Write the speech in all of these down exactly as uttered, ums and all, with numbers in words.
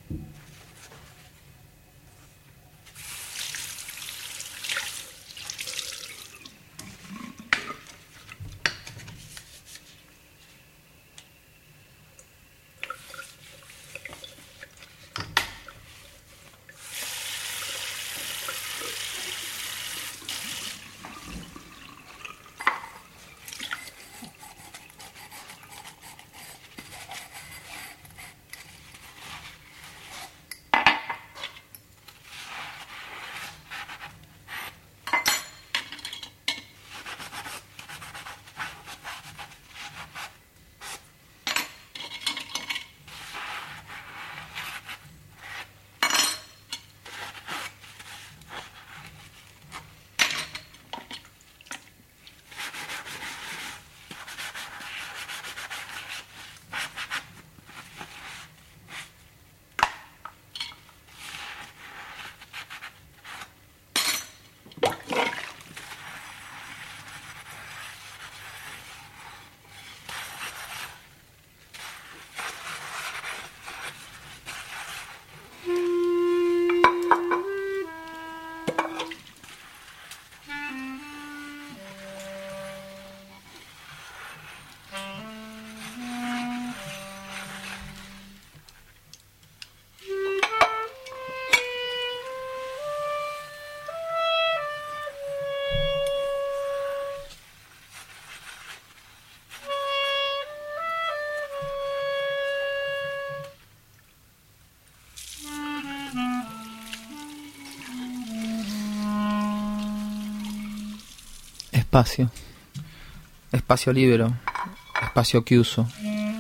Spazio, spazio libero, spazio chiuso,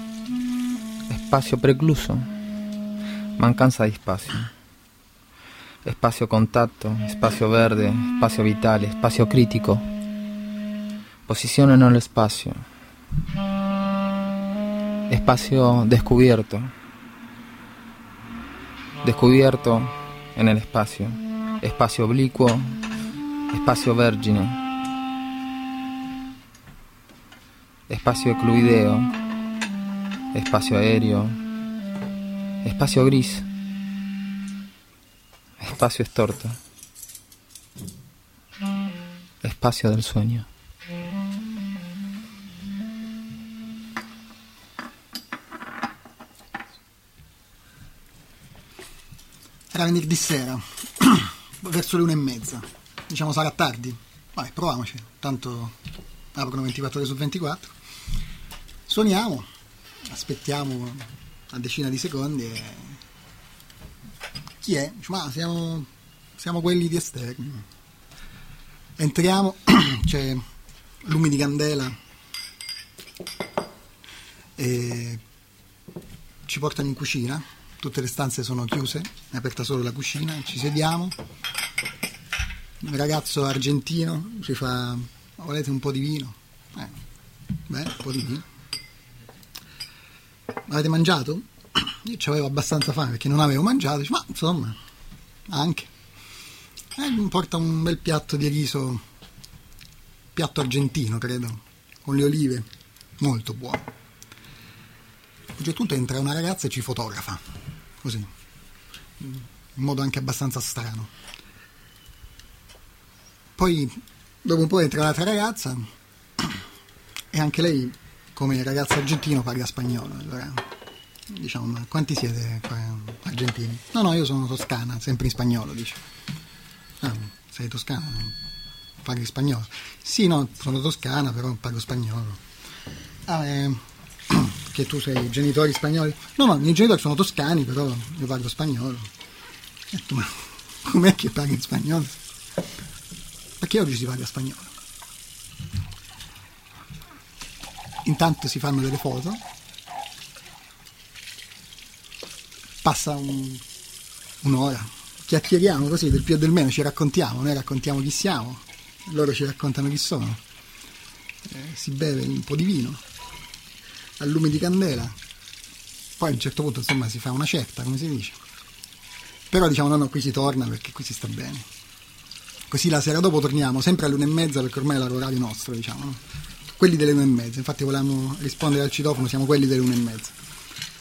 spazio precluso, mancanza di spazio, spazio contatto, spazio verde, spazio vitale, spazio critico, posizione nello spazio, spazio descubierto, descubierto nel spazio, spazio obliquo, spazio vergine, spazio ecluideo, spazio aereo, spazio gris, spazio estorto, spazio del sueño. Era venerdì sera, verso le una e mezza. Diciamo sarà tardi. Vai, proviamoci. Tanto aprono ventiquattro ore su ventiquattro. Suoniamo, aspettiamo una decina di secondi e chi è? Dice, ma siamo, siamo quelli di esterni. Entriamo, c'è lumi di candela e ci portano in cucina, tutte le stanze sono chiuse, è aperta solo la cucina, ci sediamo, un ragazzo argentino ci fa, volete un po' di vino? Eh, beh, un po' di vino. Avete mangiato? Io ci avevo abbastanza fame perché non avevo mangiato, dice, ma insomma anche e mi porta un bel piatto di riso, piatto argentino credo, con le olive, molto buono. A un certo punto entra una ragazza e ci fotografa così, in modo anche abbastanza strano. Poi dopo un po' entra un'altra ragazza e anche lei, come ragazzo argentino, parla spagnolo. Allora diciamo, ma quanti siete qua argentini? No, no, io sono toscana, sempre in spagnolo, dice. Ah, sei toscana? Parli spagnolo? Sì, no, sono toscana, però parlo spagnolo. Ah, eh, che tu sei genitori spagnoli? No, no, i miei genitori sono toscani, però io parlo spagnolo. Ho detto, ma com'è che parli in spagnolo? Perché oggi si parla spagnolo? Intanto si fanno delle foto, passa un, un'ora, chiacchieriamo così del più e del meno, ci raccontiamo, noi raccontiamo chi siamo, loro ci raccontano chi sono, eh, si beve un po' di vino a lume di candela, poi a un certo punto insomma si fa una certa, come si dice, però diciamo no no, qui si torna perché qui si sta bene, così la sera dopo torniamo sempre all'una e mezza perché ormai è l'orario nostro, diciamo, no? Quelli delle una e mezza, infatti volevamo rispondere al citofono, siamo quelli delle una e mezza.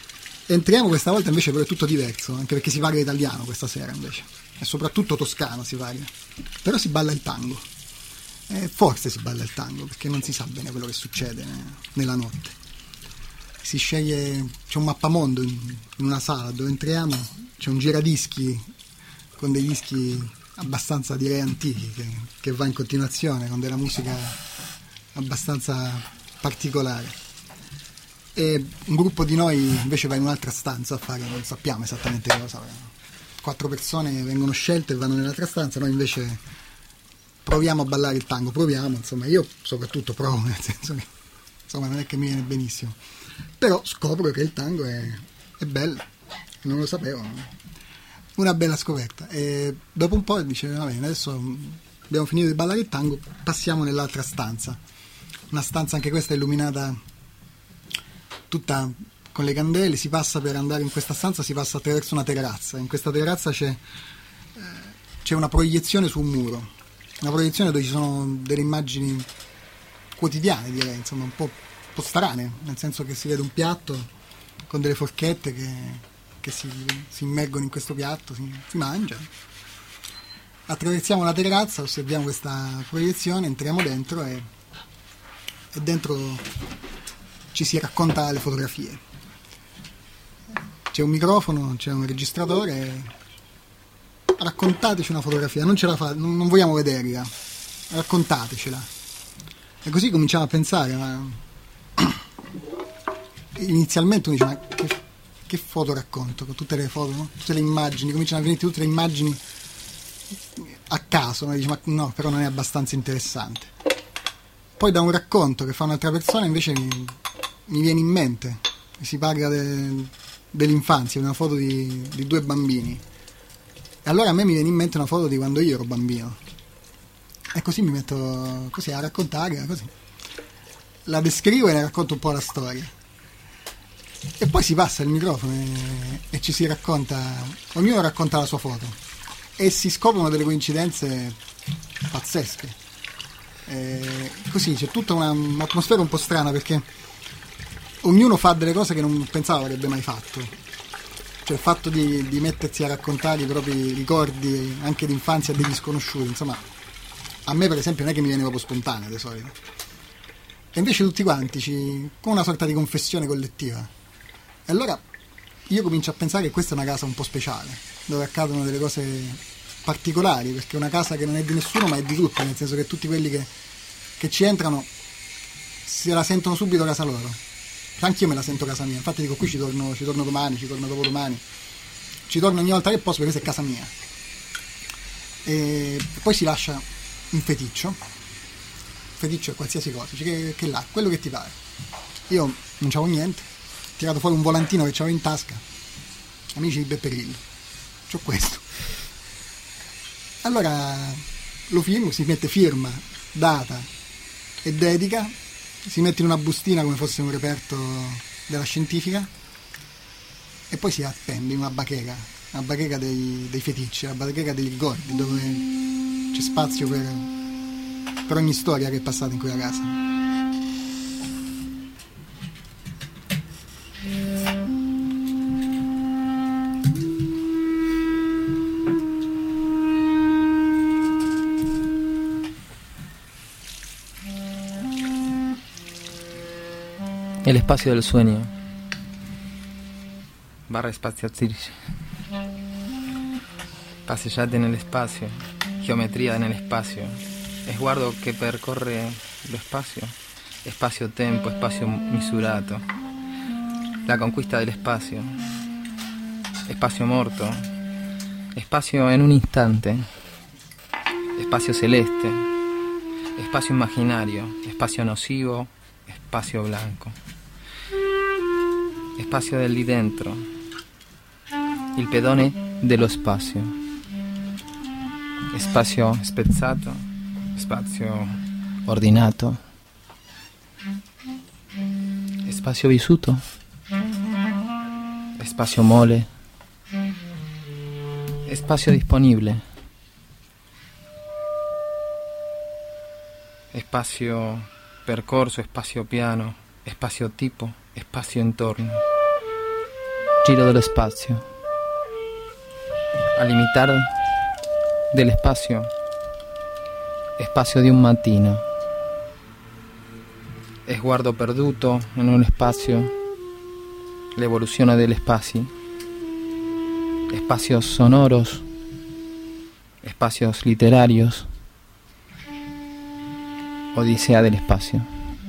Entriamo questa volta invece, però è tutto diverso, anche perché si parla italiano questa sera invece, e soprattutto toscano si parla, però si balla il tango, e forse si balla il tango perché non si sa bene quello che succede nella notte. Si sceglie, c'è un mappamondo in, in una sala dove entriamo, c'è un giradischi con dei dischi abbastanza, direi, antichi che, che va in continuazione con della musica abbastanza particolare. E un gruppo di noi invece va in un'altra stanza a fare, non sappiamo esattamente cosa. Quattro persone vengono scelte e vanno nell'altra stanza, noi invece proviamo a ballare il tango, proviamo, insomma, io soprattutto provo, nel senso che insomma non è che mi viene benissimo, però scopro che il tango è, è bello, non lo sapevo, una bella scoperta. E dopo un po' dice, va bene, adesso abbiamo finito di ballare il tango, passiamo nell'altra stanza, una stanza anche questa illuminata tutta con le candele. Si passa, per andare in questa stanza si passa attraverso una terrazza, in questa terrazza c'è, eh, c'è una proiezione su un muro, una proiezione dove ci sono delle immagini quotidiane, direi, insomma un po', un po' strane, nel senso che si vede un piatto con delle forchette che, che si, si immergono in questo piatto, si, si mangia. Attraversiamo la terrazza, osserviamo questa proiezione, entriamo dentro e, e dentro ci si racconta le fotografie. C'è un microfono, c'è un registratore. Raccontateci una fotografia, non ce la fa, non, non vogliamo vederla, raccontatecela. E così cominciamo a pensare, ma inizialmente uno dice, ma che, che foto racconto? Con tutte le foto, no? Tutte le immagini, cominciano a venire tutte le immagini a caso, no? Dice, ma no, però non è abbastanza interessante. Poi da un racconto che fa un'altra persona invece mi, mi viene in mente, si parla de, dell'infanzia, una foto di, di due bambini, e allora a me mi viene in mente una foto di quando io ero bambino, e così mi metto così a raccontare, così la descrivo e ne racconto un po' la storia, e poi si passa il microfono e, e ci si racconta, ognuno racconta la sua foto e si scoprono delle coincidenze pazzesche. E così c'è tutta una, un'atmosfera un po' strana, perché ognuno fa delle cose che non pensava avrebbe mai fatto, cioè il fatto di, di mettersi a raccontare i propri ricordi anche d'infanzia degli sconosciuti, insomma a me per esempio non è che mi viene proprio spontaneo di solito, e invece tutti quanti ci, con una sorta di confessione collettiva. E allora io comincio a pensare che questa è una casa un po' speciale, dove accadono delle cose particolari, perché è una casa che non è di nessuno ma è di tutti, nel senso che tutti quelli che, che ci entrano se la sentono subito casa loro. Anch'io me la sento casa mia, infatti dico, qui ci torno, ci torno domani, ci torno dopodomani, ci torno ogni volta che posso, perché questa è casa mia. E poi si lascia un feticcio, feticcio è qualsiasi cosa, dice che, che là, quello che ti pare. Io non c'avevo niente, ho tirato fuori un volantino che c'avevo in tasca, amici di Beppe Grillo, c'ho questo. Allora lo firmo, si mette firma, data e dedica, si mette in una bustina come fosse un reperto della scientifica, e poi si appende in una bacheca, una bacheca dei, dei feticci, la bacheca dei ricordi, dove c'è spazio per, per ogni storia che è passata in quella casa. El espacio del sueño. Barra espaziatrice. Passeggiate nel spazio. Geometría nel spazio. Sguardo che percorre lo spazio. Espacio-tempo, espacio misurato. La conquista del espacio. Espacio morto. Espacio en un instante. Espacio celeste. Espacio imaginario. Espacio nocivo. Espacio blanco. Spazio del lì dentro, il pedone dello spazio, spazio spezzato, spazio ordinato, spazio vissuto, spazio mole, spazio disponibile, spazio percorso, spazio piano, spazio tipo, spazio intorno. giro del espacio. Al limitar del espacio, espacio di un mattino. Sguardo perduto in un spazio, l'evoluzione degli spazi, espacios sonoros, espacios literarios, odisea del spazio.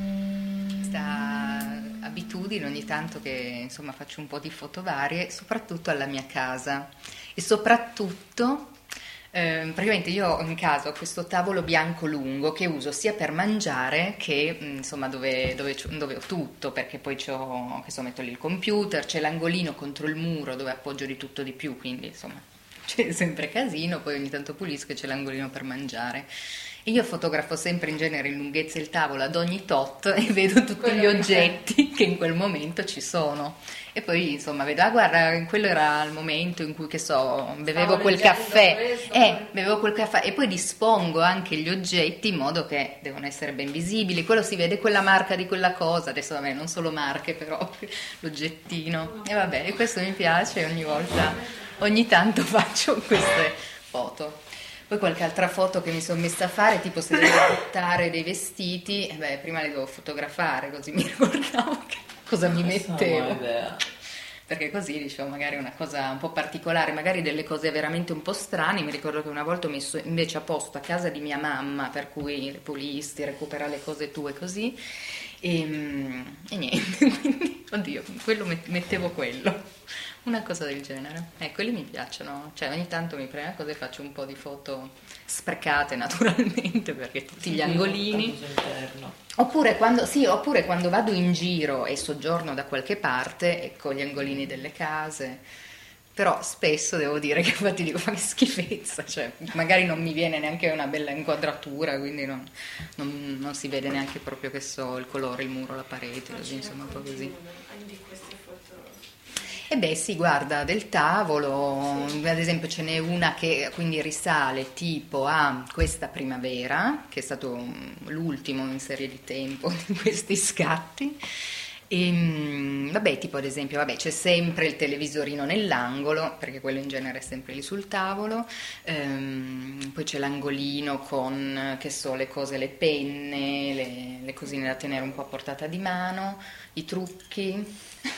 Questa abitudine ogni tanto che insomma faccio un po' di foto varie, soprattutto alla mia casa e soprattutto Eh, praticamente io in casa ho questo tavolo bianco lungo che uso sia per mangiare che insomma dove, dove, dove ho tutto, perché poi c'ho, che so, metto lì il computer, c'è l'angolino contro il muro dove appoggio di tutto di più, quindi insomma c'è sempre casino, poi ogni tanto pulisco e c'è l'angolino per mangiare. E io fotografo sempre in genere in lunghezza il tavolo ad ogni tot e vedo tutti gli oggetti che in quel momento ci sono. E poi insomma vedo, ah guarda, quello era il momento in cui, che so, bevevo Stavo quel caffè, questo, eh, bevevo quel caffè e poi dispongo anche gli oggetti in modo che devono essere ben visibili, quello si vede quella marca di quella cosa, adesso vabbè non solo marche però, l'oggettino, e vabbè, e questo mi piace, ogni volta, ogni tanto faccio queste foto. Poi qualche altra foto che mi sono messa a fare, tipo se devo buttare dei vestiti, eh beh, prima le devo fotografare così mi ricordavo che cosa mi mettevo, perché così dicevo magari una cosa un po' particolare, magari delle cose veramente un po' strane. Mi ricordo che una volta ho messo invece a posto a casa di mia mamma, per cui pulisti, recupera le cose tue così e, e niente, quindi oddio, quello mettevo quello, una cosa del genere. Eh, quelli mi piacciono, cioè ogni tanto mi prendo cose e faccio un po' di foto sprecate naturalmente, perché tutti gli angolini. Oppure quando, sì, oppure quando vado in giro e soggiorno da qualche parte, ecco gli angolini delle case, però spesso devo dire che infatti dico, ma che schifezza, cioè magari non mi viene neanche una bella inquadratura, quindi non, non, non si vede neanche proprio, che so, il colore, il muro, la parete, così, insomma un po' così. E beh sì, guarda, del tavolo, ad esempio ce n'è una che quindi risale tipo a questa primavera, che è stato l'ultimo in serie di tempo di questi scatti. E, vabbè, tipo ad esempio, vabbè, c'è sempre il televisorino nell'angolo, perché quello in genere è sempre lì sul tavolo, ehm, poi c'è l'angolino con, che so, le cose, le penne, le, le cosine da tenere un po' a portata di mano, i trucchi.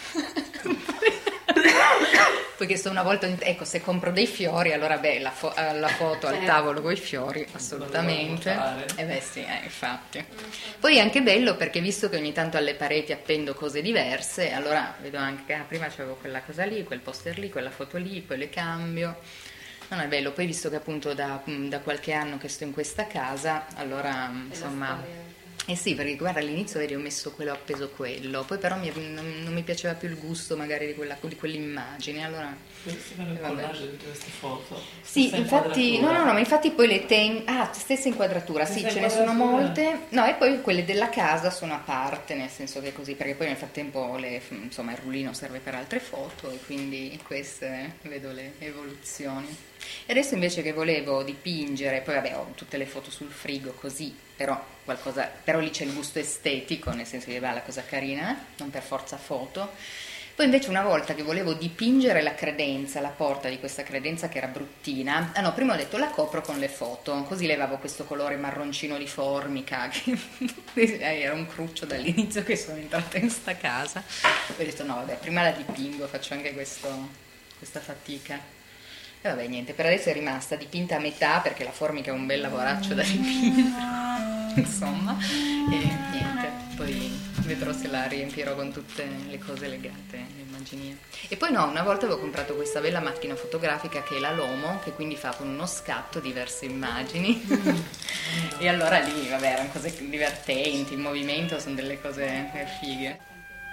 Poiché sto una volta, ecco, se compro dei fiori, allora beh, la, fo- la foto al tavolo con i fiori, assolutamente. E eh beh sì, eh, infatti. Poi è anche bello perché visto che ogni tanto alle pareti appendo cose diverse, allora vedo anche che ah, prima c'avevo quella cosa lì, quel poster lì, quella foto lì, poi le cambio. Non è bello, poi visto che appunto da, da qualche anno che sto in questa casa, allora insomma... Eh sì, perché guarda, all'inizio vedi ho messo quello, ho appeso quello, poi però mi, non, non mi piaceva più il gusto magari di, quella, di quell'immagine, allora... Dovresti fare il collage di tutte queste foto? Sì, stessa infatti, no, no, no, ma infatti poi le ten... Ah, stessa inquadratura, stessa sì, inquadratura. Ce ne sono molte, no, e poi quelle della casa sono a parte, nel senso che così, perché poi nel frattempo le, insomma il rullino serve per altre foto e quindi queste vedo le evoluzioni. E adesso invece che volevo dipingere, poi vabbè ho tutte le foto sul frigo così, però qualcosa, però lì c'è il gusto estetico, nel senso che va la cosa carina, non per forza foto. Poi invece una volta che volevo dipingere la credenza, la porta di questa credenza che era bruttina, ah no, prima ho detto la copro con le foto, così levavo questo colore marroncino di formica, che era un cruccio dall'inizio che sono entrata in sta casa. Poi ho detto no vabbè, prima la dipingo, faccio anche questo, questa fatica. E vabbè niente, per adesso è rimasta dipinta a metà perché la formica è un bel lavoraccio da dipingere, insomma, e niente, poi vedrò se la riempirò con tutte le cose legate all'immagine. E poi no, una volta avevo comprato questa bella macchina fotografica che è la Lomo, che quindi fa con uno scatto diverse immagini, e allora lì, vabbè, erano cose divertenti, il movimento sono delle cose fighe.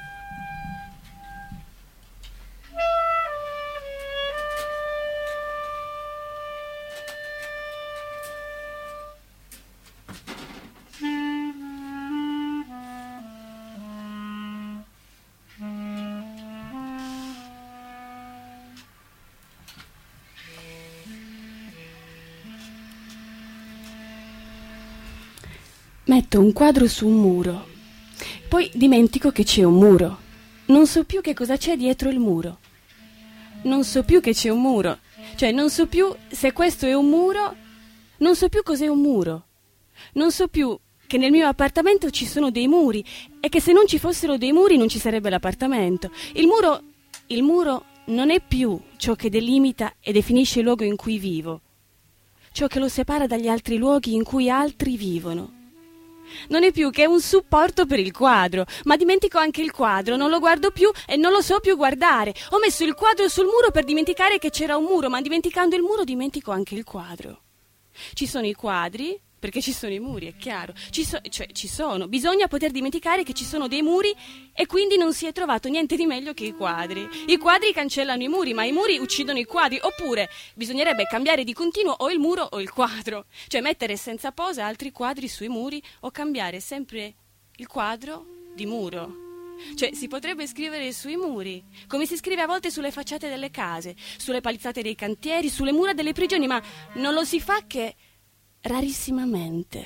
Metto un quadro su un muro, poi dimentico che c'è un muro. Non so più che cosa c'è dietro il muro. non so più che c'è un muro. Cioè, non so più se questo è un muro, non so più cos'è un muro. Non so più che nel mio appartamento ci sono dei muri e che se non ci fossero dei muri non ci sarebbe l'appartamento. Il muro, il muro non è più ciò che delimita e definisce il luogo in cui vivo, ciò che lo separa dagli altri luoghi in cui altri vivono. Non è più che un supporto per il quadro, ma dimentico anche il quadro, non lo guardo più e non lo so più guardare. Ho messo il quadro sul muro per dimenticare che c'era un muro, ma dimenticando il muro dimentico anche il quadro. Ci sono i quadri, perché ci sono i muri, è chiaro. Ci, so, cioè, ci sono. Bisogna poter dimenticare che ci sono dei muri e quindi non si è trovato niente di meglio che i quadri. I quadri cancellano i muri, ma i muri uccidono i quadri. Oppure bisognerebbe cambiare di continuo o il muro o il quadro. Cioè mettere senza posa altri quadri sui muri o cambiare sempre il quadro di muro. Cioè si potrebbe scrivere sui muri, come si scrive a volte sulle facciate delle case, sulle palizzate dei cantieri, sulle mura delle prigioni, ma non lo si fa che rarissimamente.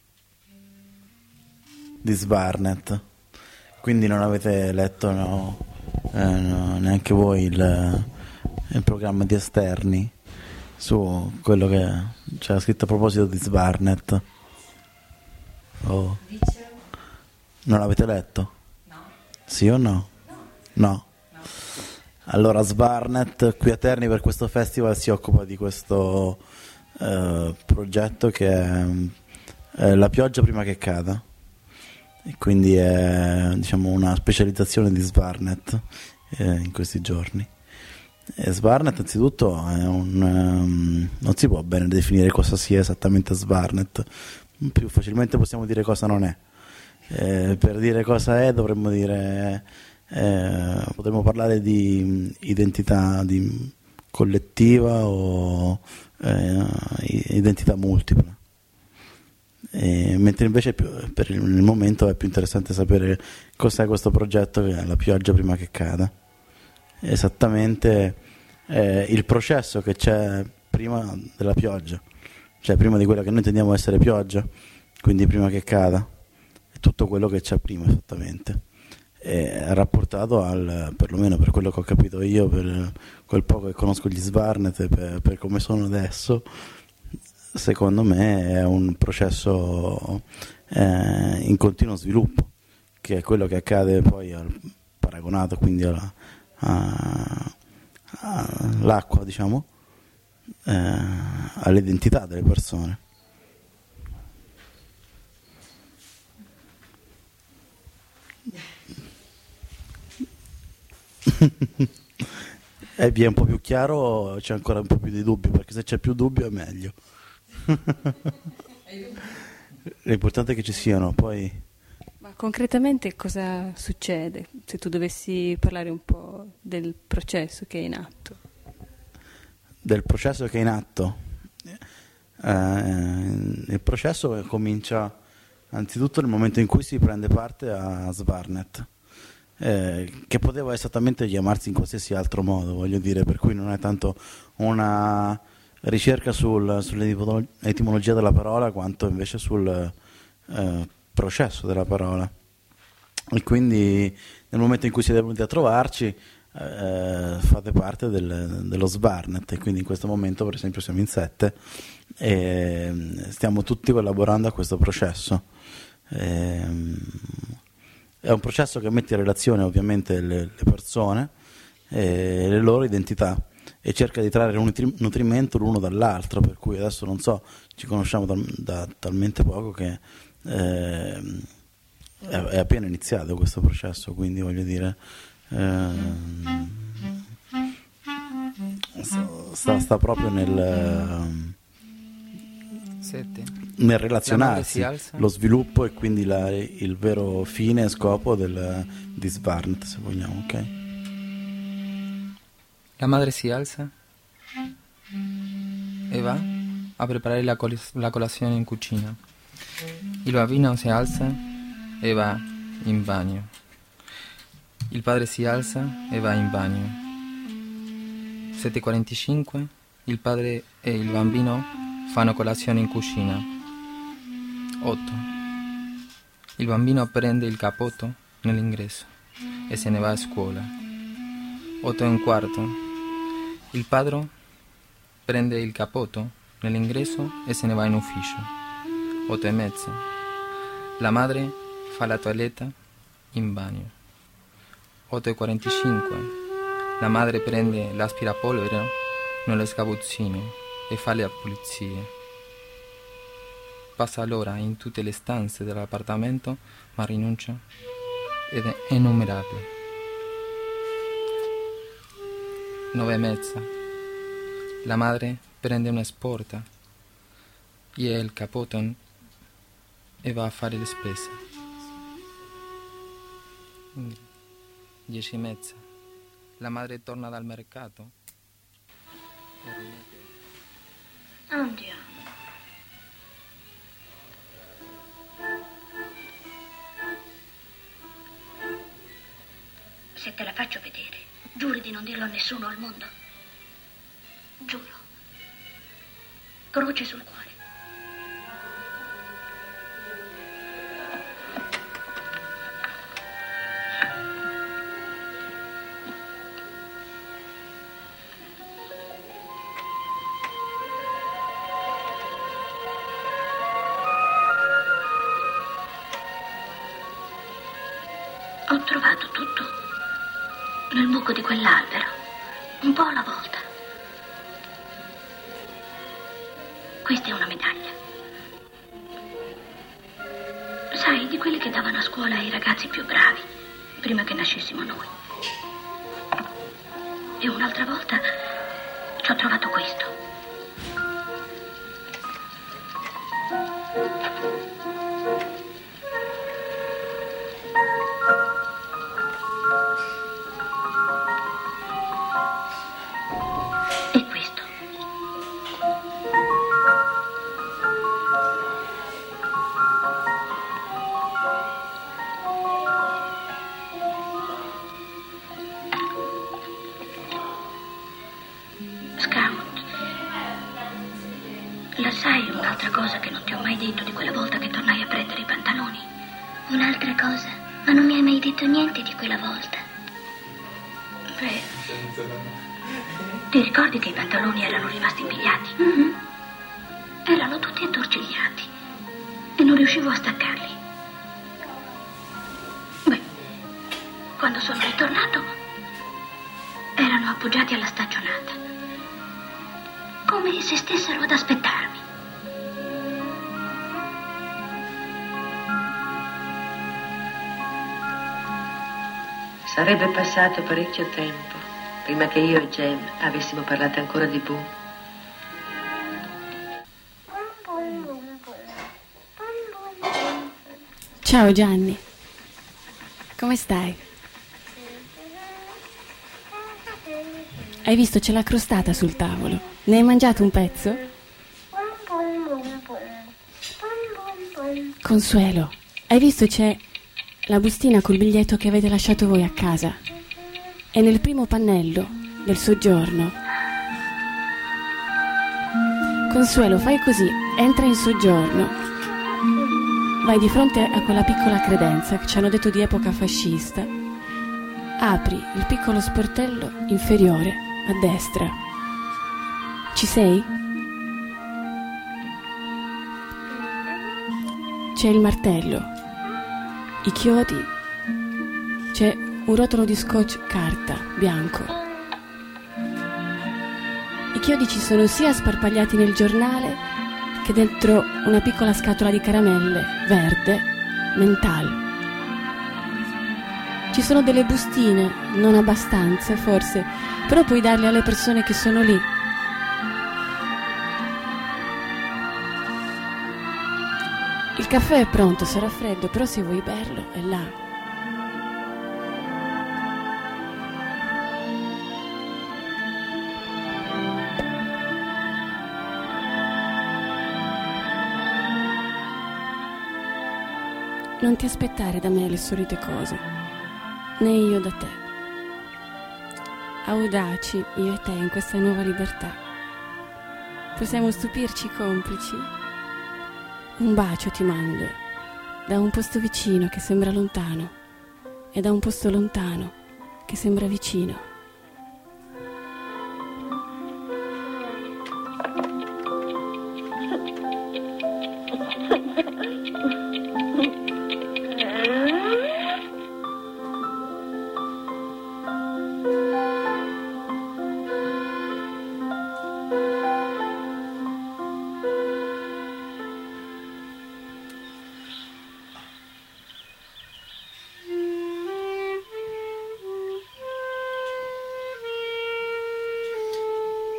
Di Svarnet. Quindi non avete letto no, eh, no, neanche voi il, il programma di Esterni su quello che c'era scritto a proposito di Svarnet? Oh. Non l'avete letto? No. Sì o no? No. No. Allora Svarnet qui a Terni per questo festival si occupa di questo Uh, progetto che è, è la pioggia prima che cada, e quindi è, diciamo, una specializzazione di Svarnet eh, in questi giorni. E Svarnet anzitutto è un um, non si può bene definire cosa sia esattamente Svarnet, più facilmente possiamo dire cosa non è. Eh, per dire cosa è dovremmo dire eh, potremmo parlare di identità di collettiva o eh, identità multipla, e, mentre invece più, per il, il momento è più interessante sapere cos'è questo progetto che è la pioggia prima che cada. Esattamente eh, il processo che c'è prima della pioggia, cioè prima di quella che noi intendiamo essere pioggia, quindi prima che cada, è tutto quello che c'è prima esattamente. È rapportato al, perlomeno per quello che ho capito io, per quel poco che conosco gli Svarnet e per, per come sono adesso, secondo me è un processo eh, in continuo sviluppo, che è quello che accade poi al, paragonato quindi alla, a, a, all'acqua, diciamo, eh, all'identità delle persone. E vi è un po' più chiaro o c'è ancora un po' più di dubbio? Perché se c'è più dubbio è meglio. L'importante è che ci siano, poi. Ma concretamente cosa succede? Se tu dovessi parlare un po' del processo che è in atto. Del processo che è in atto? Eh, il processo comincia anzitutto nel momento in cui si prende parte a Svarnet. Eh, che poteva esattamente chiamarsi in qualsiasi altro modo, voglio dire, per cui non è tanto una ricerca sul, sull'etimologia della parola quanto invece sul eh, processo della parola. E quindi nel momento in cui siete venuti a trovarci eh, fate parte del, dello Svarnet, e quindi in questo momento per esempio siamo in sette e stiamo tutti collaborando a questo processo. E, È un processo che mette in relazione ovviamente le, le persone e le loro identità e cerca di trarre un nutrimento l'uno dall'altro, per cui adesso non so, ci conosciamo da, da talmente poco che eh, è, è appena iniziato questo processo, quindi voglio dire eh, sta, sta proprio nel Sette. nel relazionarsi, lo sviluppo e quindi la, il vero fine e scopo del, di Svarnet, se vogliamo, ok? La madre si alza e va a preparare la, col- la colazione in cucina. Il bambino si alza e va in bagno. Il padre si alza e va in bagno. sette e quarantacinque, il padre e il bambino fanno colazione in cucina. otto. Il bambino prende il cappotto nell'ingresso e se ne va a scuola. otto e un quarto. Il padre prende il cappotto nell'ingresso e se ne va in ufficio. Otto e mezza. La madre fa la toiletta in bagno. Otto e quarantacinque. La madre prende l'aspirapolvere nello sgabuzzino e fa le pulizie. Passa l'ora in tutte le stanze dell'appartamento, ma rinuncia ed è innumerabile. Nove e mezza. La madre prende una sporta e il cappotto e va a fare le spese. Dieci e mezza. La madre torna dal mercato. Andiamo. Se te la faccio vedere, giuri di non dirlo a nessuno al mondo? Giuro. Croce sul cuore. Ho trovato tutto nel buco di quell'albero, un po' alla volta. Questa è una medaglia. Sai, di quelle che davano a scuola ai ragazzi più bravi, prima che nascessimo noi. E un'altra volta ci ho trovato questo. Niente di quella volta. Beh, ti ricordi che i pantaloni erano rimasti impigliati? Mm-hmm. Erano tutti attorcigliati e non riuscivo a staccarli. Beh, quando sono ritornato erano appoggiati alla stagionata, come se stessero ad aspettarmi. Sarebbe passato parecchio tempo prima che io e Jem avessimo parlato ancora di Boo. Ciao Gianni, come stai? Hai visto, c'è la crostata sul tavolo. Ne hai mangiato un pezzo? Consuelo, hai visto, c'è la bustina col biglietto che avete lasciato voi a casa. È nel primo pannello del soggiorno. Consuelo, fai così, entra in soggiorno. Vai di fronte a quella piccola credenza che ci hanno detto di epoca fascista. Apri il piccolo sportello inferiore a destra. Ci sei? C'è il martello, i chiodi, c'è un rotolo di scotch carta bianco. I chiodi ci sono sia sparpagliati nel giornale che dentro una piccola scatola di caramelle verde, mental. Ci sono delle bustine, non abbastanza forse, però puoi darle alle persone che sono lì. Il caffè è pronto, sarà freddo, però se vuoi berlo è là. Non ti aspettare da me le solite cose, né io da te. Audaci, io e te, in questa nuova libertà. Possiamo stupirci complici. Un bacio ti mando, da un posto vicino che sembra lontano, e da un posto lontano che sembra vicino.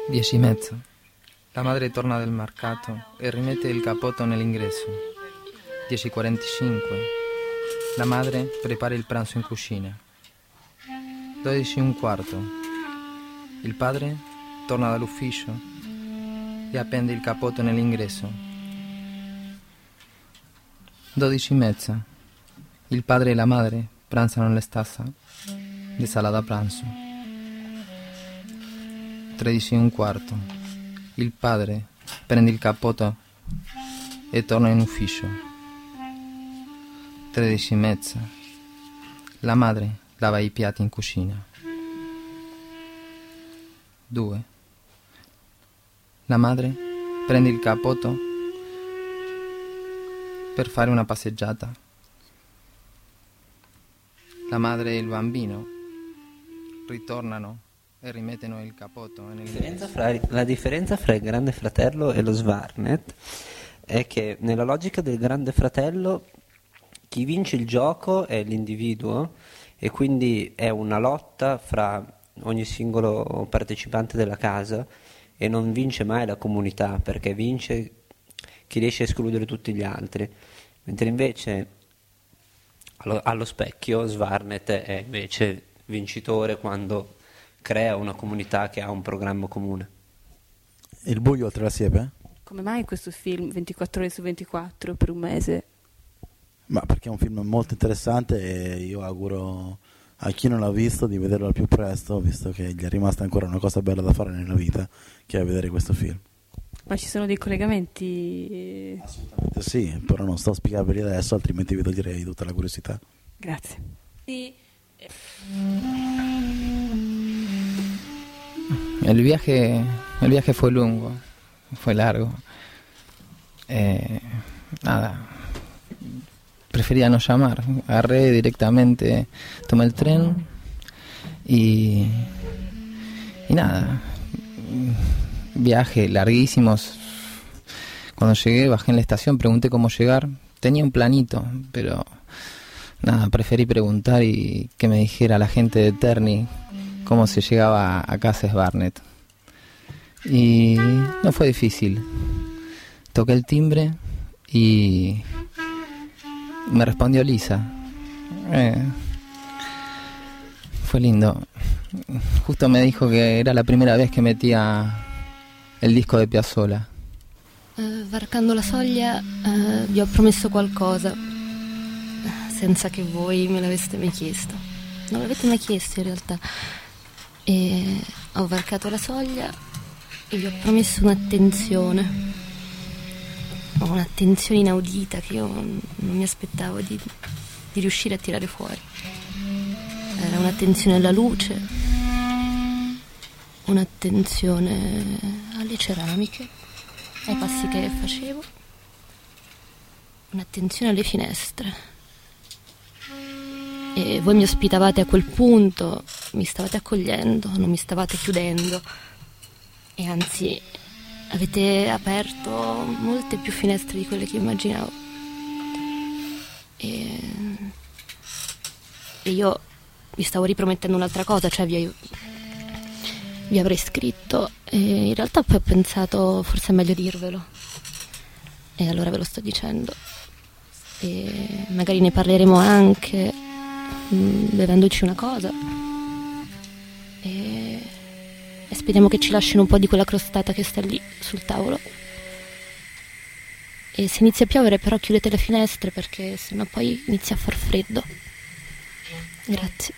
Dieci e mezza. La madre torna del mercato e rimette il cappotto nell'ingresso. Dieci e quarantacinque. La madre prepara il pranzo in cucina. Dodici e un quarto. Il padre torna dall'ufficio e appende il cappotto nell'ingresso. Dodici e mezza. Il padre e la madre pranzano nella stassa di sala da pranzo. Tredici e un quarto. Il padre prende il cappotto e torna in ufficio. Tredici e mezza. La madre lava i piatti in cucina. Due. La madre prende il cappotto per fare una passeggiata. La madre e il bambino ritornano e rimettono il cappotto nel... La differenza fra, la differenza fra il Grande Fratello e lo Svarnet è che nella logica del Grande Fratello chi vince il gioco è l'individuo e quindi è una lotta fra ogni singolo partecipante della casa e non vince mai la comunità, perché vince chi riesce a escludere tutti gli altri, mentre invece allo, allo specchio Svarnet è invece vincitore quando crea una comunità che ha un programma comune. Il buio oltre la siepe? Come mai questo film ventiquattro ore su ventiquattro per un mese? Ma perché è un film molto interessante e io auguro a chi non l'ha visto di vederlo al più presto, visto che gli è rimasta ancora una cosa bella da fare nella vita, che è vedere questo film. Ma ci sono dei collegamenti? Assolutamente sì, però non sto a spiegarveli adesso, altrimenti vi toglierei tutta la curiosità. Grazie. Sì. El viaje, el viaje fue lungo, fue largo. Eh, nada, prefería no llamar. Agarré directamente, tomé el tren y, y nada, viaje larguísimos. Cuando llegué, bajé en la estación, pregunté cómo llegar. Tenía un planito, pero nada, preferí preguntar y que me dijera la gente de Terni cómo se llegaba a casa Svarnet. Y no fue difícil. Toqué el timbre y me respondió Lisa. Eh, fue lindo. Justo me dijo que era la primera vez que metía il disco di Piazzolla. Uh, varcando la soglia uh, vi ho promesso qualcosa senza che voi me l'aveste mai chiesto. Non l'avete mai chiesto in realtà. E ho varcato la soglia e vi ho promesso un'attenzione. Un'attenzione inaudita che io non mi aspettavo di, di riuscire a tirare fuori. Era un'attenzione alla luce, un'attenzione alle ceramiche, ai passi che facevo, un'attenzione alle finestre. E voi mi ospitavate a quel punto, mi stavate accogliendo, non mi stavate chiudendo, e anzi avete aperto molte più finestre di quelle che immaginavo. E, e io vi stavo ripromettendo un'altra cosa, cioè vi, vi avrei scritto, e in realtà poi ho pensato forse è meglio dirvelo, e allora ve lo sto dicendo, e magari ne parleremo anche mh, bevendoci una cosa, e, e speriamo che ci lasciano un po' di quella crostata che sta lì sul tavolo. E se inizia a piovere però chiudete le finestre, perché sennò poi inizia a far freddo. Grazie.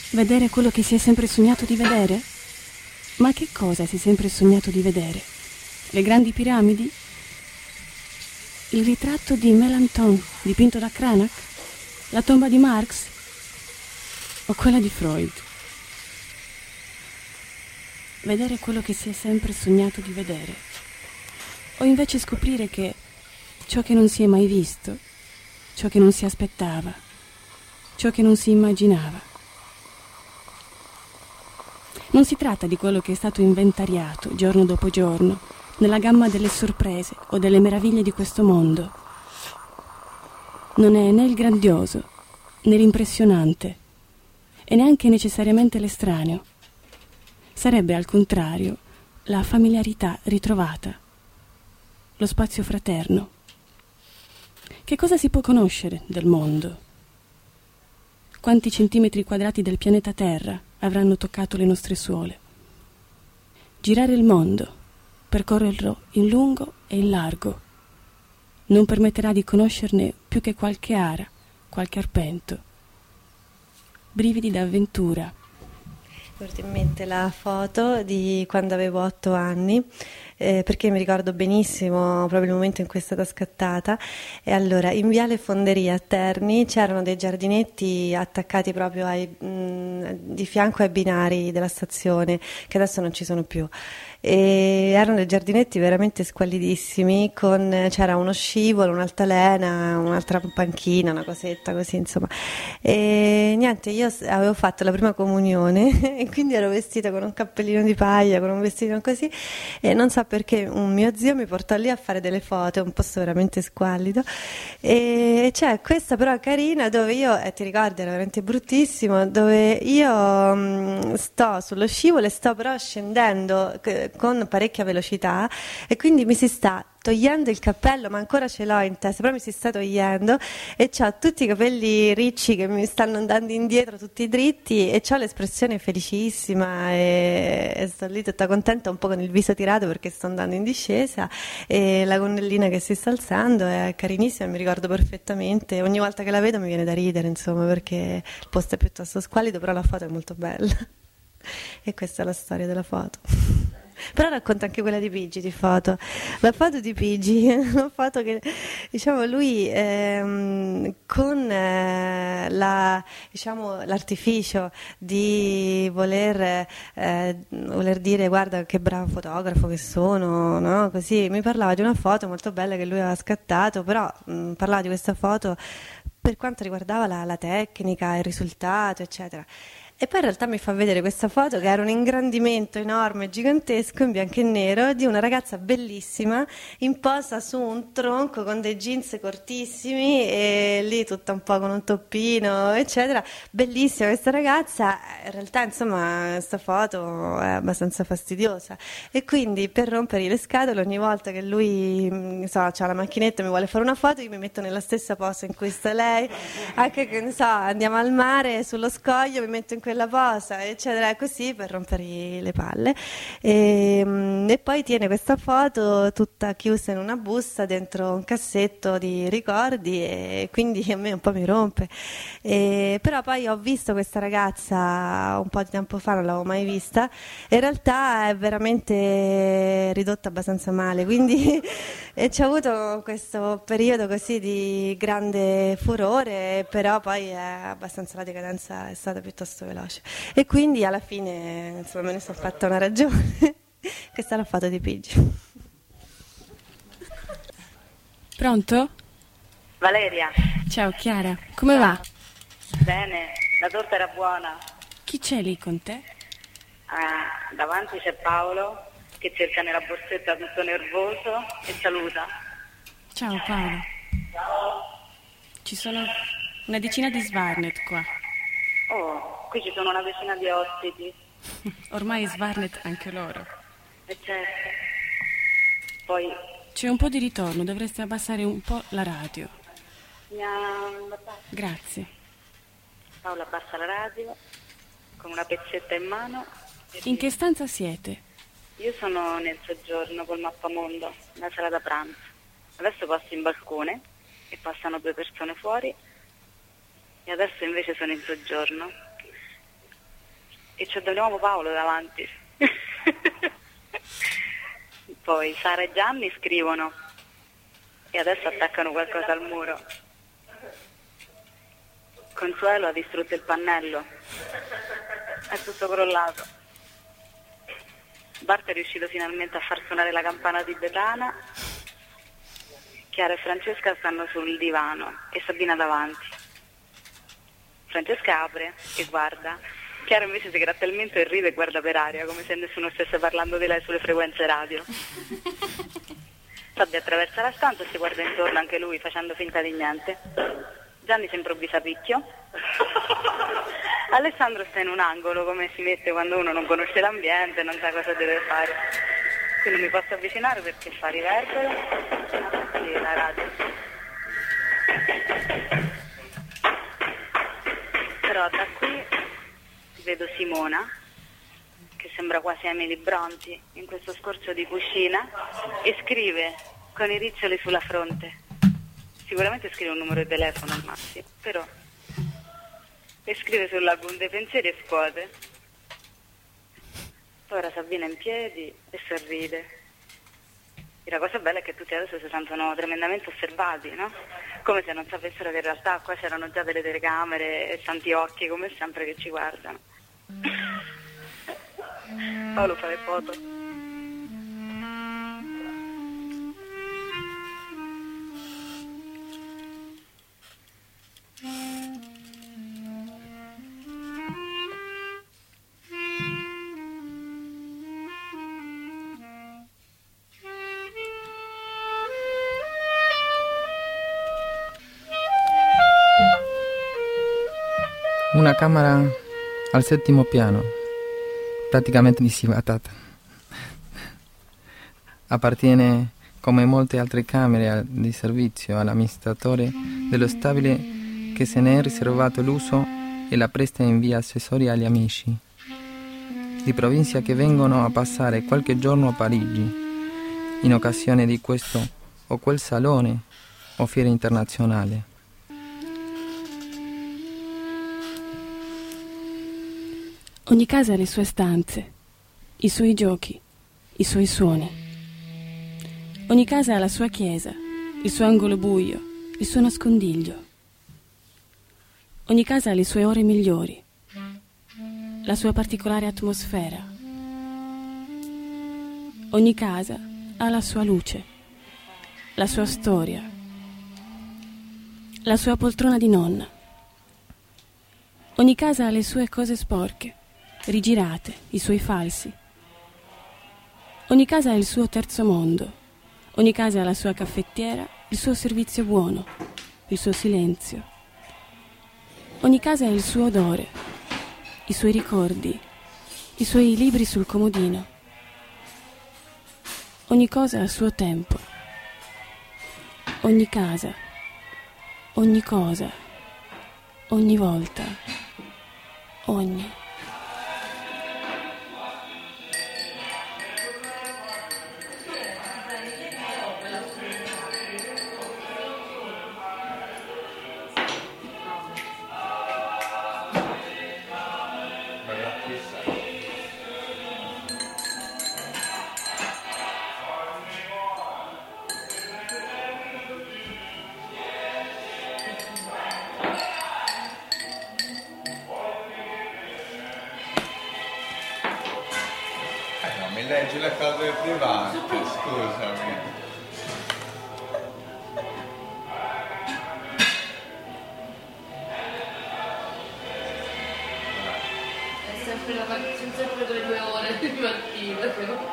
Vedere quello che si è sempre sognato di vedere? Ma che cosa si è sempre sognato di vedere? Le grandi piramidi? Il ritratto di Melanchthon dipinto da Cranach? La tomba di Marx? O quella di Freud? Vedere quello che si è sempre sognato di vedere? O invece scoprire che ciò che non si è mai visto, ciò che non si aspettava, ciò che non si immaginava? Non si tratta di quello che è stato inventariato giorno dopo giorno nella gamma delle sorprese o delle meraviglie di questo mondo. Non è né il grandioso, né l'impressionante, e neanche necessariamente l'estraneo. Sarebbe al contrario la familiarità ritrovata, lo spazio fraterno. Che cosa si può conoscere del mondo? Quanti centimetri quadrati del pianeta Terra avranno toccato le nostre suole? Girare il mondo, percorrerlo in lungo e in largo, non permetterà di conoscerne più che qualche ara, qualche arpento. Brividi d'avventura. Mi porto in mente la foto di quando avevo otto anni, eh, perché mi ricordo benissimo proprio il momento in cui è stata scattata. E allora, in Viale Fonderia a Terni c'erano dei giardinetti attaccati proprio ai, mh, di fianco ai binari della stazione, che adesso non ci sono più. E erano dei giardinetti veramente squallidissimi, con, c'era uno scivolo, un'altalena, un'altra panchina, una cosetta così, insomma. E niente, io avevo fatto la prima comunione e quindi ero vestita con un cappellino di paglia, con un vestito così, e non so perché un mio zio mi portò lì a fare delle foto, un posto veramente squallido, e c'è questa però carina dove io, eh, ti ricordi, era veramente bruttissimo, dove io mh, sto sullo scivolo e sto però scendendo con parecchia velocità e quindi mi si sta togliendo il cappello, ma ancora ce l'ho in testa, però mi si sta togliendo e ho tutti i capelli ricci che mi stanno andando indietro tutti dritti e ho l'espressione felicissima e, e sto lì tutta contenta, un po' con il viso tirato perché sto andando in discesa e la gonnellina che si sta alzando è carinissima, mi ricordo perfettamente, ogni volta che la vedo mi viene da ridere, insomma, perché il posto è piuttosto squallido, però la foto è molto bella e questa è la storia della foto. Però racconta anche quella di Pigi di foto. La foto di Pigi è una foto che, diciamo, lui ehm, con eh, la, diciamo, l'artificio di voler, eh, voler dire guarda che bravo fotografo che sono, no? Così mi parlava di una foto molto bella che lui aveva scattato, però mh, parlava di questa foto per quanto riguardava la, la tecnica, il risultato, eccetera. E poi in realtà mi fa vedere questa foto che era un ingrandimento enorme, gigantesco, in bianco e nero, di una ragazza bellissima in posa su un tronco con dei jeans cortissimi e lì tutta un po' con un toppino, eccetera. Bellissima questa ragazza, in realtà insomma questa foto è abbastanza fastidiosa e quindi per rompergli le scatole ogni volta che lui insomma, ha la macchinetta e mi vuole fare una foto io mi metto nella stessa posa in cui sta lei, anche che ne so, andiamo al mare, sullo scoglio, mi metto in quella posa, eccetera, così per rompergli le palle. E, e poi tiene questa foto tutta chiusa in una busta dentro un cassetto di ricordi e quindi a me un po' mi rompe. E, però poi ho visto questa ragazza un po' di tempo fa, non l'avevo mai vista, e in realtà è veramente ridotta abbastanza male, quindi e c'è avuto questo periodo così di grande furore, però poi è abbastanza la decadenza è stata piuttosto veloce. E quindi alla fine insomma me ne sono fatta una ragione. Questa è la foto di Pigi. Pronto? Valeria. Ciao Chiara, come Ciao. va? Bene, la torta era buona. Chi c'è lì con te? Ah, davanti c'è Paolo che cerca nella borsetta tutto nervoso e saluta. Ciao Paolo. Ciao. Ci sono una decina di Svarnet qua. Oh, qui ci sono una decina di ospiti. Ormai Svarnet anche loro. E certo. Poi... C'è un po' di ritorno, dovresti abbassare un po' la radio. Mi ha... Grazie. Paola abbassa la radio, con una pezzetta in mano. In che stanza siete? Io sono nel soggiorno col mappamondo, nella sala da pranzo. Adesso passo in balcone e passano due persone fuori. E adesso invece sono in soggiorno. e c'è Don Paolo davanti. Poi Sara e Gianni scrivono e adesso attaccano qualcosa al muro. Consuelo ha distrutto il pannello, è tutto crollato. Bart è riuscito finalmente a far suonare la campana tibetana. Chiara e Francesca stanno sul divano e Sabina davanti. Francesca apre e guarda. Chiara invece si gratta il mento e ride e guarda per aria, come se nessuno stesse parlando di lei sulle frequenze radio. Sabia attraversa la stanza e si guarda intorno anche lui, facendo finta di niente. Gianni si improvvisa picchio. Alessandro sta in un angolo, come si mette quando uno non conosce l'ambiente, non sa cosa deve fare. Quindi mi posso avvicinare perché fa riverbero. Ah, sì, la radio. Però da qui vedo Simona, che sembra quasi Emily Brontë in questo scorcio di cucina, e scrive con i riccioli sulla fronte. Sicuramente scrive un numero di telefono al massimo, però e scrive sull'album dei pensieri e scuote. Poi ora Sabina in piedi e sorride. E la cosa bella è che tutti adesso si sentono tremendamente osservati, no? Come se non sapessero che in realtà qua c'erano già delle telecamere e tanti occhi come sempre che ci guardano. Paolo fa le foto. Una camera al settimo piano, praticamente dissivatata. Appartiene, come molte altre camere di servizio, all'amministratore dello stabile, che se ne è riservato l'uso e la presta in via accessoria agli amici di provincia che vengono a passare qualche giorno a Parigi in occasione di questo o quel salone o fiera internazionale. Ogni casa ha le sue stanze, i suoi giochi, i suoi suoni. Ogni casa ha la sua chiesa, il suo angolo buio, il suo nascondiglio. Ogni casa ha le sue ore migliori, la sua particolare atmosfera. Ogni casa ha la sua luce, la sua storia, la sua poltrona di nonna. Ogni casa ha le sue cose sporche, rigirate, i suoi falsi. Ogni casa ha il suo terzo mondo, ogni casa ha la sua caffettiera, il suo servizio buono, il suo silenzio. Ogni casa ha il suo odore, i suoi ricordi, i suoi libri sul comodino. Ogni cosa ha il suo tempo. Ogni casa, ogni cosa, ogni volta, ogni. Leggi le cose private, scusami. È sempre la sono sempre quelle due ore di mattina, però.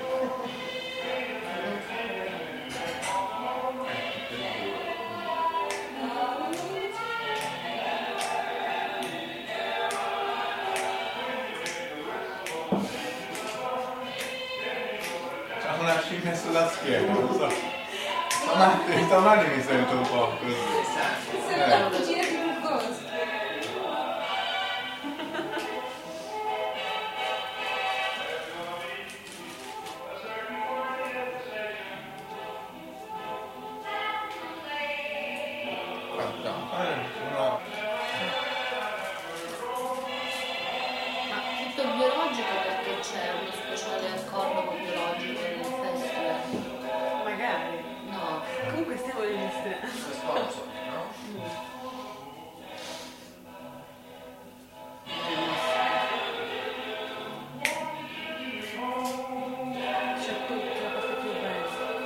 Una scimmia sulla schiena, non so. Stamani, stamani mi sento un po' così. Eh. biologico perché c'è uno speciale corpo biologico nel festival. Magari. No. Comunque stiamo registrando. Sponsor, no? C'è tutta la parte più bella.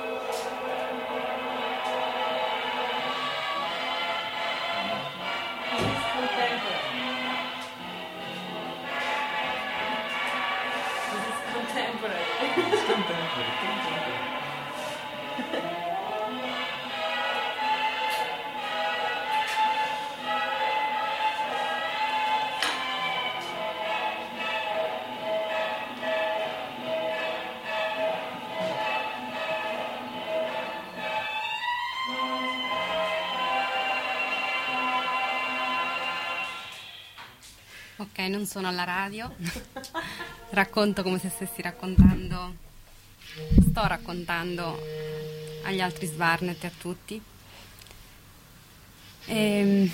Ok, non sono alla radio, racconto come se stessi raccontando, sto raccontando agli altri Svarnet e a tutti. E,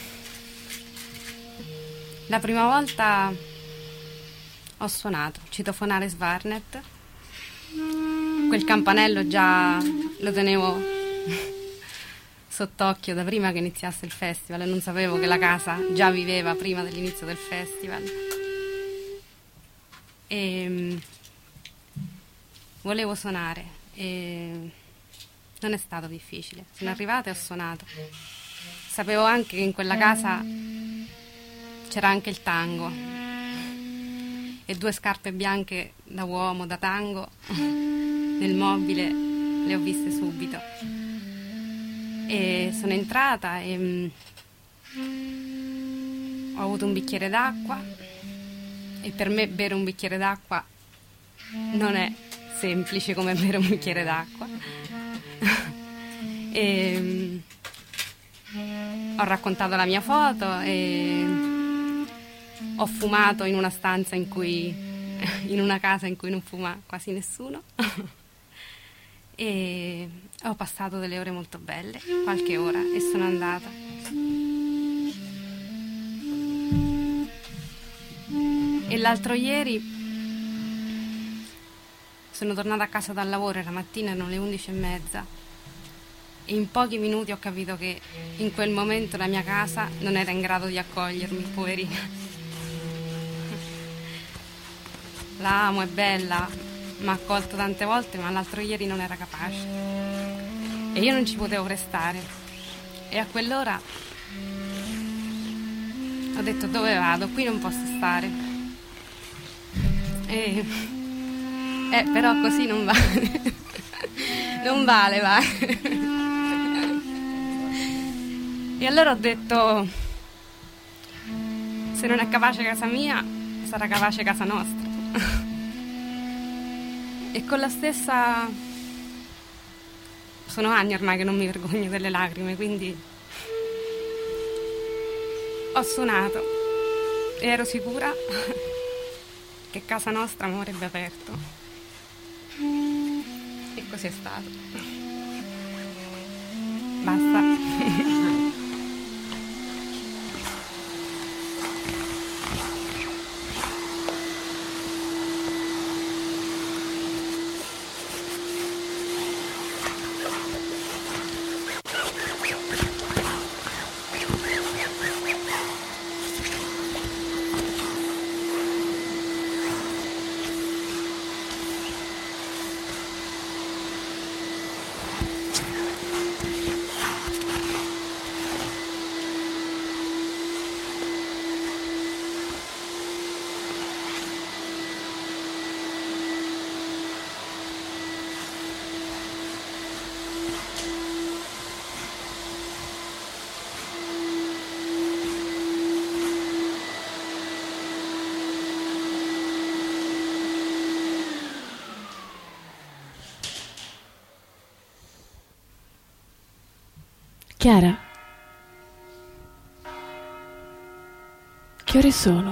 la prima volta ho suonato, citofonare Svarnet, quel campanello già lo tenevo sott'occhio da prima che iniziasse il festival e non sapevo che la casa già viveva prima dell'inizio del festival. E volevo suonare e non è stato difficile. Sono arrivata e ho suonato. Sapevo anche che in quella casa c'era anche il tango e due scarpe bianche da uomo, da tango, nel mobile le ho viste subito. E sono entrata e mh, ho avuto un bicchiere d'acqua e per me bere un bicchiere d'acqua non è semplice come bere un bicchiere d'acqua. E mh, ho raccontato la mia foto e ho fumato in una stanza in cui in una casa in cui non fuma quasi nessuno. E ho passato delle ore molto belle, qualche ora, e sono andata. E l'altro ieri sono tornata a casa dal lavoro, la mattina erano le undici e mezza e in pochi minuti ho capito che in quel momento la mia casa non era in grado di accogliermi, poverina. La amo, è bella, mi ha accolto tante volte, ma l'altro ieri non era capace e io non ci potevo restare e a quell'ora ho detto: dove vado? Qui non posso stare. E eh, però così non vale. Non vale, va. E allora ho detto: se non è capace casa mia, sarà capace casa nostra. E con la stessa... sono anni ormai che non mi vergogno delle lacrime, quindi ho suonato e ero sicura che casa nostra mi avrebbe aperto. E così è stato. Basta. Chiara, che ore sono?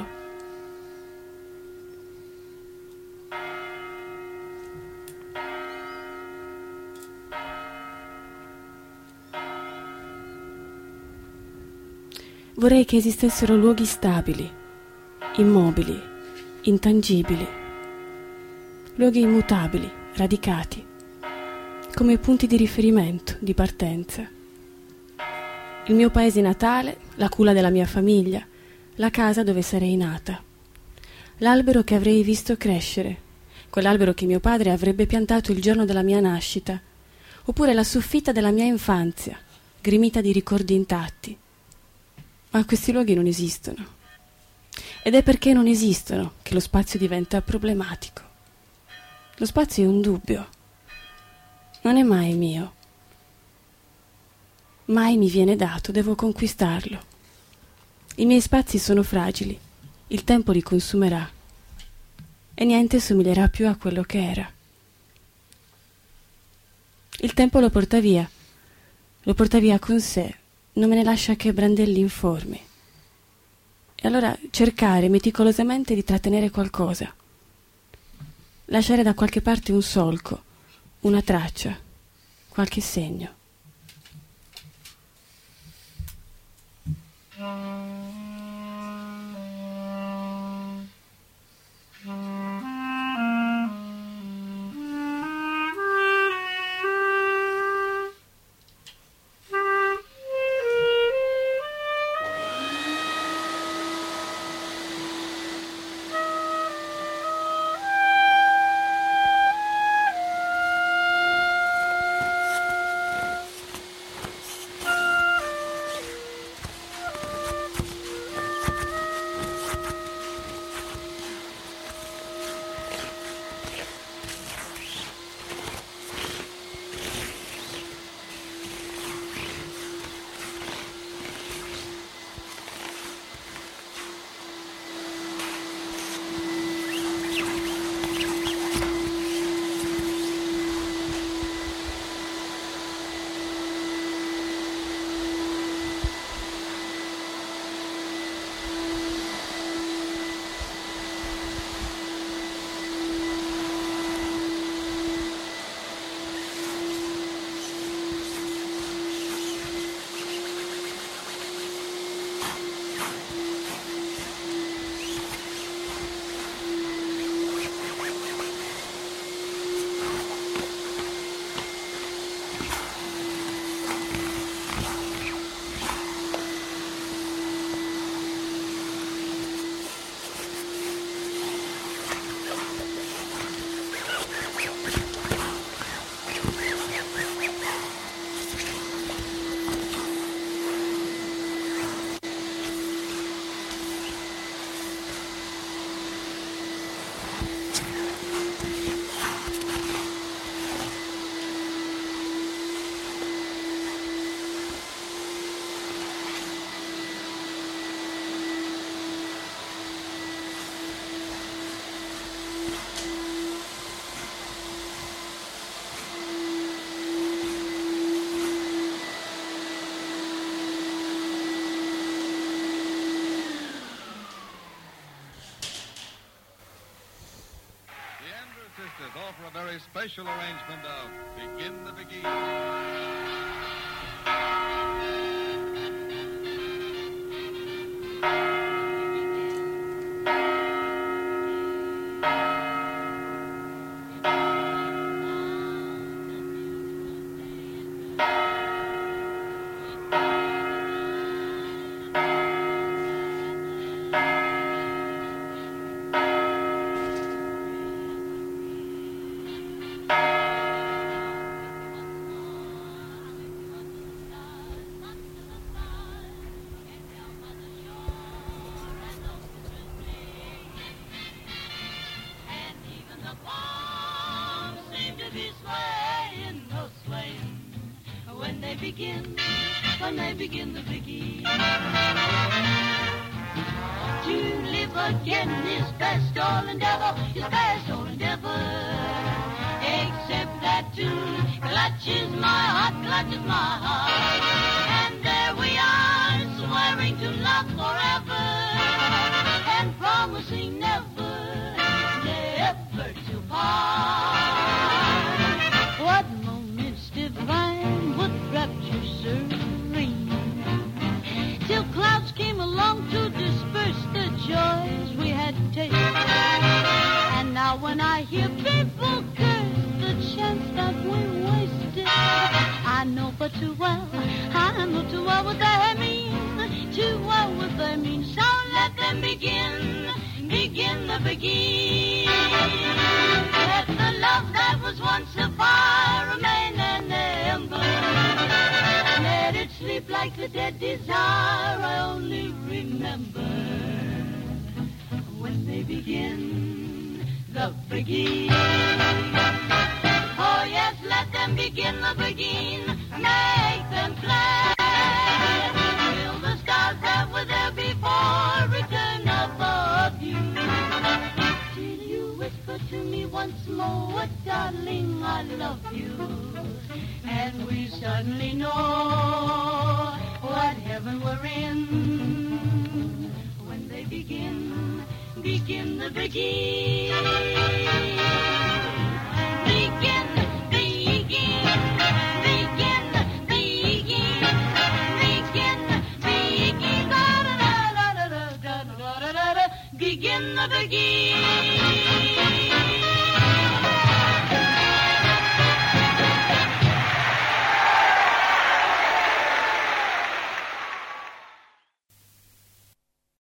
Vorrei che esistessero luoghi stabili, immobili, intangibili, luoghi immutabili, radicati, come punti di riferimento, di partenza. Il mio paese natale, la culla della mia famiglia, la casa dove sarei nata, l'albero che avrei visto crescere, quell'albero che mio padre avrebbe piantato il giorno della mia nascita, oppure la soffitta della mia infanzia, gremita di ricordi intatti. Ma questi luoghi non esistono. Ed è perché non esistono che lo spazio diventa problematico. Lo spazio è un dubbio. Non è mai mio. Mai mi viene dato, devo conquistarlo. I miei spazi sono fragili, il tempo li consumerà e niente somiglierà più a quello che era. Il tempo lo porta via, lo porta via con sé, non me ne lascia che brandelli informi. E allora cercare meticolosamente di trattenere qualcosa, lasciare da qualche parte un solco, una traccia, qualche segno. Offer a very special arrangement of Begin the Begin. Begin, when they begin the biggie. To live again is past all endeavor, is past all endeavor. Except that tune clutches my heart, clutches my heart. And there we are, swearing to love forever, and promising never, never to part. What moments divine, what rapture serene, till clouds came along to disperse the joys we had tasted. And now when I hear baby people curse the chance that we wasted. I know but too well, I know too well what they mean, too well what they mean. So let them begin, begin the begin. Let the love that was once a fire remain an ember. Let it sleep like the dead desire I only remember. When they begin the begin. Oh yes, let them begin the begin. Make them plan. Will the stars that were there before return above you? Till you whisper to me once more, darling, I love you. And we suddenly know what heaven we're in. When they begin, begin the begin. Begin, begin, begin, begin, begin, begin, da da da da da da da da da. Begin the begin.